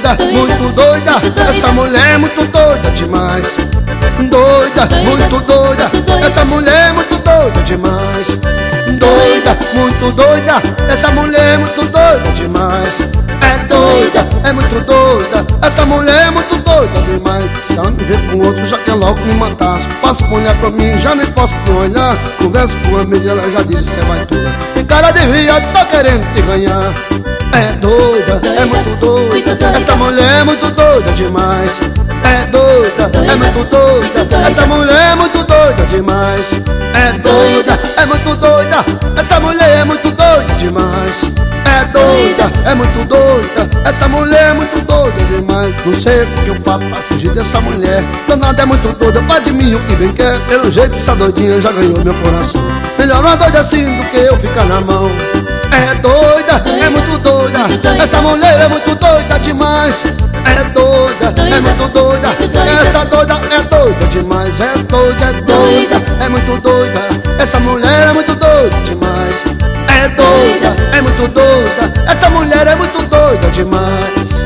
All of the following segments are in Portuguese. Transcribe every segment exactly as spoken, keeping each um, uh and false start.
doida, muito doida, essa mulher é muito doida demais. Doida, muito doida, essa mulher é muito doida demais. Doida, muito doida, essa mulher é muito doida demais. É doida, é muito doida, essa mulher é muito doida demais. Se ela me ver com outro, já quer logo me matar. Se passa com olhar pra mim, já nem posso te olhar. Converso com a amiga, ela já diz, cê vai toda. Tem cara de viado, tá querendo te ganhar. É doida, é muito doida, essa mulher é muito doida demais. É doida, é muito doida, essa mulher é muito doida demais. É doida, é muito doida, essa mulher é muito doida demais. É doida, é muito doida, essa mulher é muito doida demais. Não sei o que eu faço pra fugir dessa mulher. Danada é muito doida, faz de mim o que bem quer. Pelo jeito essa doidinha já ganhou meu coração. Melhor uma doida assim do que eu ficar na mão. É doida, é muito doida, essa mulher é muito doida demais. É doida, é muito doida, essa doida é doida demais. É doida, é doida, é muito doida, essa mulher é muito doida demais. É doida, é muito doida, essa mulher é muito doida demais.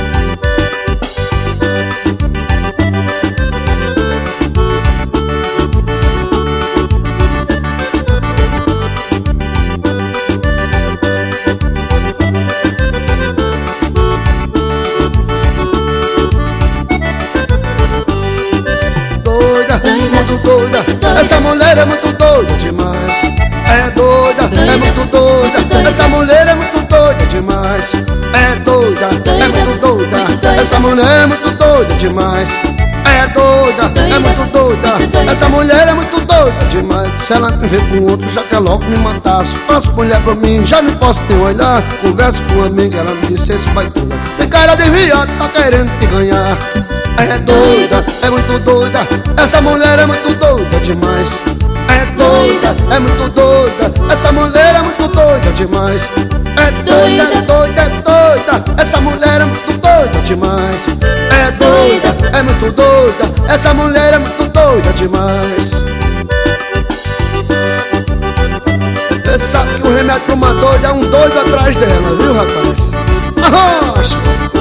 Muito doida, essa mulher é muito doida demais. É doida, é muito doida, essa mulher é muito doida demais. É doida, é muito doida, essa mulher é muito doida demais. É doida, é muito doida, essa mulher é muito doida demais. Se ela me ver com outro, já quer logo me matar. Se faço mulher pra mim, já não posso te olhar. Converso com uma amiga, ela me disse, esse vai toda. Tem cara de viado, tá querendo te ganhar. É doida, é muito doida, essa mulher é muito doida demais. É doida, é muito doida, essa mulher é muito doida demais. É doida, é doida, é doida, essa mulher é muito doida demais. É doida, é muito doida, essa mulher é muito doida demais. Você sabe que o remédio pra uma doida é um doido atrás dela, viu, rapaz? Arrocha!